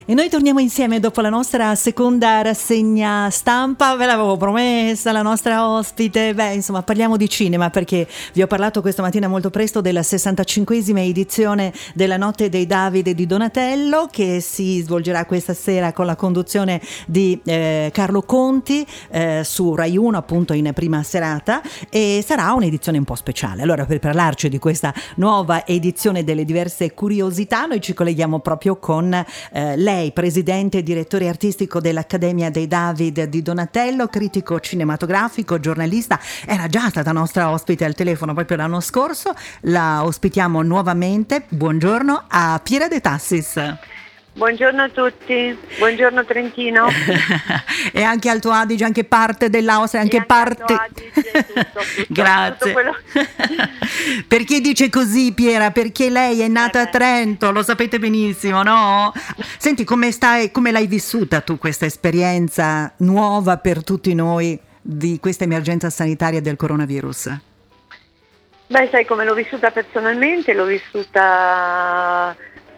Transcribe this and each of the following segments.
E noi torniamo insieme dopo la nostra seconda rassegna stampa. Ve l'avevo promessa, la nostra ospite. Insomma, parliamo di cinema perché vi ho parlato questa mattina molto presto della 65esima edizione della Notte dei David di Donatello, che si svolgerà questa sera con la conduzione di Carlo Conti su Rai 1, appunto in prima serata, e sarà un'edizione un po' speciale. Allora, per parlarci di questa nuova edizione, delle diverse curiosità, noi ci colleghiamo proprio con lei, presidente e direttore artistico dell'Accademia dei David di Donatello, critico cinematografico, giornalista. Era già stata nostra ospite al telefono proprio l'anno scorso. La ospitiamo nuovamente. Buongiorno a Piera De Tassis. Buongiorno a tutti, buongiorno Trentino. E anche Alto Adige, anche parte dell'Austria, anche parte... Tutto, grazie. tutto quello... Perché dice così, Piera? Perché lei è nata a Trento, lo sapete benissimo, no? Senti, come l'hai vissuta tu questa esperienza nuova per tutti noi di questa emergenza sanitaria del coronavirus? Sai come l'ho vissuta personalmente? L'ho vissuta...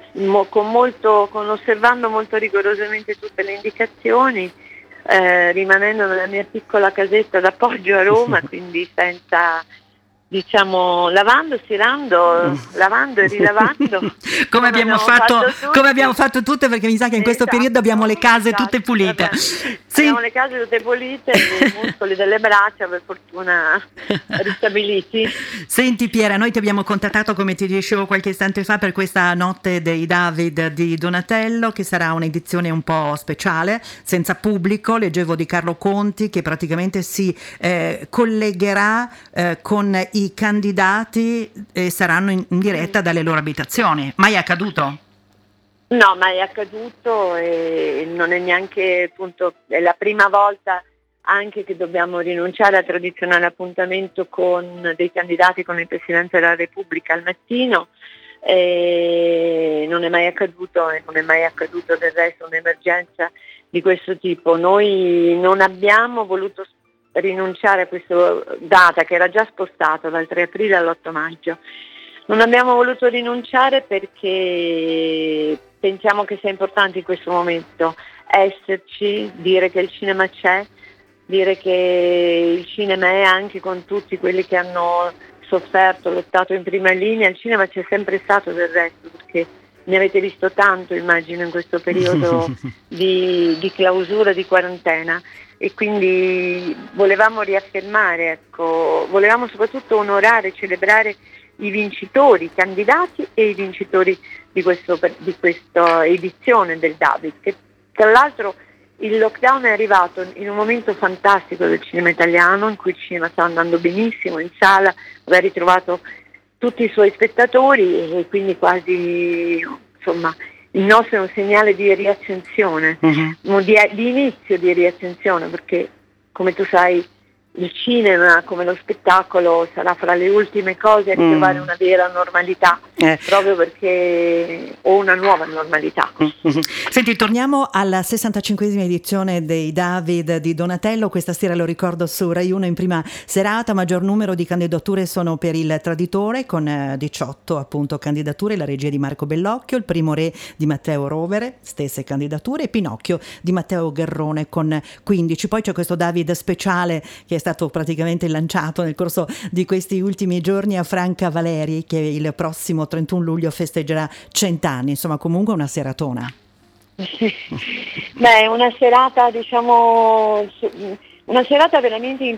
osservando molto rigorosamente tutte le indicazioni, rimanendo nella mia piccola casetta d'appoggio a Roma, quindi senza, lavando, stirando, lavando e rilavando. come abbiamo fatto tutte, perché mi sa che in questo periodo abbiamo le case tutte pulite. Abbiamo le case tutte pulite e i muscoli delle braccia per fortuna ristabiliti. Senti Piera, noi ti abbiamo contattato, come ti dicevo qualche istante fa, per questa Notte dei David di Donatello, che sarà un'edizione un po' speciale, senza pubblico. Leggevo di Carlo Conti che praticamente si collegherà con i candidati e saranno in diretta dalle loro abitazioni. Mai accaduto? No, mai accaduto, e non è neanche, appunto, è la prima volta anche che dobbiamo rinunciare al tradizionale appuntamento con dei candidati con il Presidente della Repubblica al mattino. Non è mai accaduto e non è mai accaduto del resto un'emergenza di questo tipo. Noi non abbiamo voluto rinunciare a questa data che era già spostata dal 3 aprile all'8 maggio. Non abbiamo voluto rinunciare perché pensiamo che sia importante in questo momento esserci, dire che il cinema c'è, dire che il cinema è anche con tutti quelli che hanno sofferto, lottato in prima linea. Il cinema c'è sempre stato del resto, perché ne avete visto tanto, immagino, in questo periodo di clausura, di quarantena, e quindi volevamo riaffermare, volevamo soprattutto onorare, celebrare i vincitori, i candidati e i vincitori di questa edizione del David, che tra l'altro il lockdown è arrivato in un momento fantastico del cinema italiano, in cui il cinema sta andando benissimo, in sala aveva ritrovato tutti i suoi spettatori, e quindi quasi, il nostro è un segnale di riaccensione, di inizio di riaccensione, perché come tu sai il cinema, come lo spettacolo, sarà fra le ultime cose a ritrovare una vera normalità, proprio perché o una nuova normalità. Senti, torniamo alla 65esima edizione dei David di Donatello. Questa sera, lo ricordo, su Rai 1 in prima serata. Maggior numero di candidature sono per Il Traditore, con 18 appunto candidature, la regia di Marco Bellocchio, Il Primo Re di Matteo Rovere, stesse candidature, e Pinocchio di Matteo Garrone con 15. Poi c'è questo David speciale che è stato praticamente lanciato nel corso di questi ultimi giorni a Franca Valeri, che il prossimo 31 luglio festeggerà 100 anni. Insomma, comunque una seratona. Una serata, una serata veramente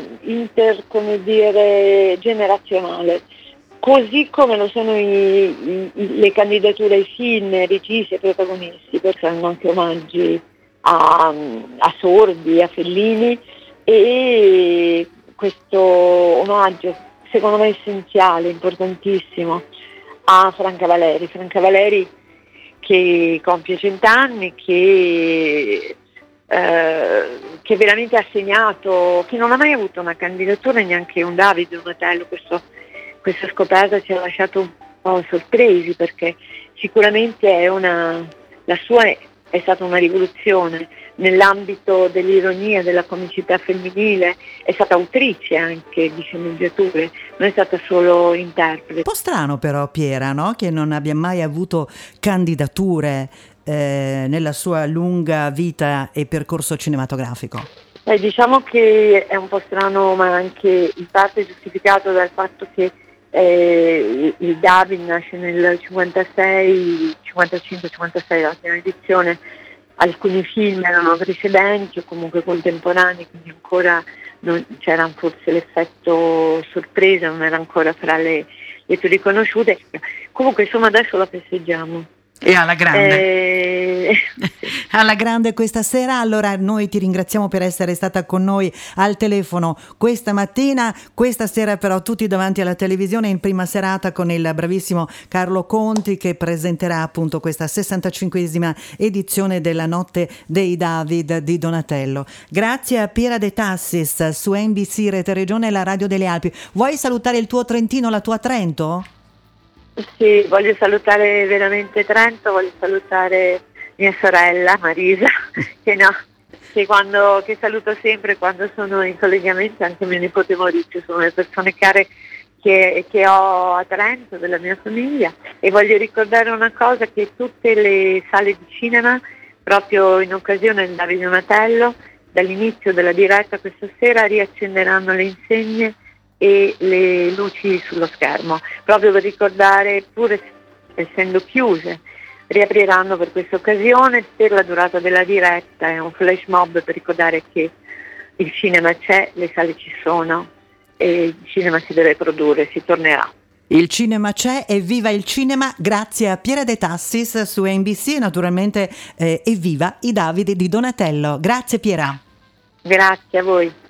generazionale, così come lo sono le candidature ai film, registi e protagonisti, perché hanno anche omaggi a Sordi, a Fellini, e questo omaggio secondo me essenziale, importantissimo, a Franca Valeri che compie 100 anni, che veramente ha segnato, che non ha mai avuto una candidatura, neanche un David Donatello. Questa scoperta ci ha lasciato un po' sorpresi, perché sicuramente la sua è stata una rivoluzione nell'ambito dell'ironia, della comicità femminile, è stata autrice anche di sceneggiature, non è stata solo interprete. Un po' strano però, Piera, no? Che non abbia mai avuto candidature nella sua lunga vita e percorso cinematografico? Diciamo che è un po' strano, ma anche in parte giustificato dal fatto che il David nasce nel 56, 55-56, la prima edizione. Alcuni film erano precedenti o comunque contemporanei, quindi ancora non c'era forse l'effetto sorpresa, non era ancora fra le più riconosciute. Comunque insomma adesso la festeggiamo. E alla grande. Alla grande questa sera. Allora noi ti ringraziamo per essere stata con noi al telefono questa mattina. Questa sera però tutti davanti alla televisione in prima serata con il bravissimo Carlo Conti, che presenterà appunto questa 65esima edizione della Notte dei David di Donatello. Grazie a Piera De Tassis su NBC Rete Regione e la Radio delle Alpi. Vuoi salutare il tuo Trentino, la tua Trento? Sì, voglio salutare veramente Trento, voglio salutare mia sorella Marisa, che saluto sempre quando sono in collegamento, anche mio nipote Maurizio, sono le persone care che ho a Trento, della mia famiglia. E voglio ricordare una cosa, che tutte le sale di cinema, proprio in occasione del Davide Donatello, dall'inizio della diretta questa sera riaccenderanno le insegne e le luci sullo schermo, proprio per ricordare, pur essendo chiuse, riapriranno per questa occasione per la durata della diretta. È un flash mob per ricordare che il cinema c'è, le sale ci sono e il cinema si deve produrre, si tornerà. Il cinema c'è, evviva il cinema, grazie a Piera De Tassis su NBC, naturalmente evviva i Davide di Donatello. Grazie Piera. Grazie a voi.